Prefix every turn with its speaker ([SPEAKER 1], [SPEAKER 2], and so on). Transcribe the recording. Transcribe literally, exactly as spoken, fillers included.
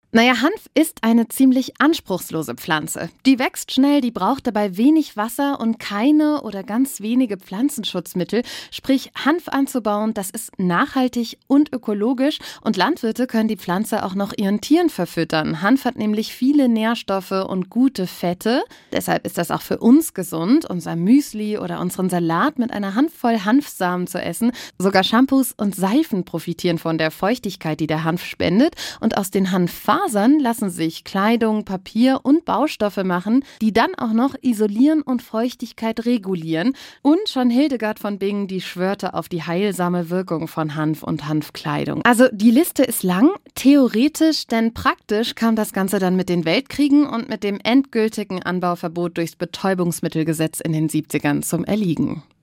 [SPEAKER 1] Naja, Hanf ist eine ziemlich anspruchslose Pflanze. Die wächst schnell, die braucht dabei wenig Wasser und keine oder ganz wenige Pflanzenschutzmittel. Sprich, Hanf anzubauen, das ist nachhaltig und ökologisch und Landwirte können die Pflanze auch noch ihren Tieren verfüttern. Hanf hat nämlich viele Nährstoffe und gute Fette. Deshalb ist das auch für uns gesund, unser Müsli oder unseren Salat mit einer Handvoll Hanfsamen zu essen. Sogar Shampoos und Seifen profitieren von der Feuchtigkeit, die der Hanf spendet. Und aus den Hanffasern lassen sich Kleidung, Papier und Baustoffe machen, die dann auch noch isolieren und Feuchtigkeit regulieren. Und schon Hildegard von Bingen, die schwörte auf die heilsame Wirkung von Hanf und Hanfkleidung. Also die Liste ist lang, theoretisch, denn praktisch kam das Ganze dann mit den Weltkriegen und mit dem endgültigen Anbauverbot durchs Betäubungsmittelgesetz in den siebzigern zum Erliegen.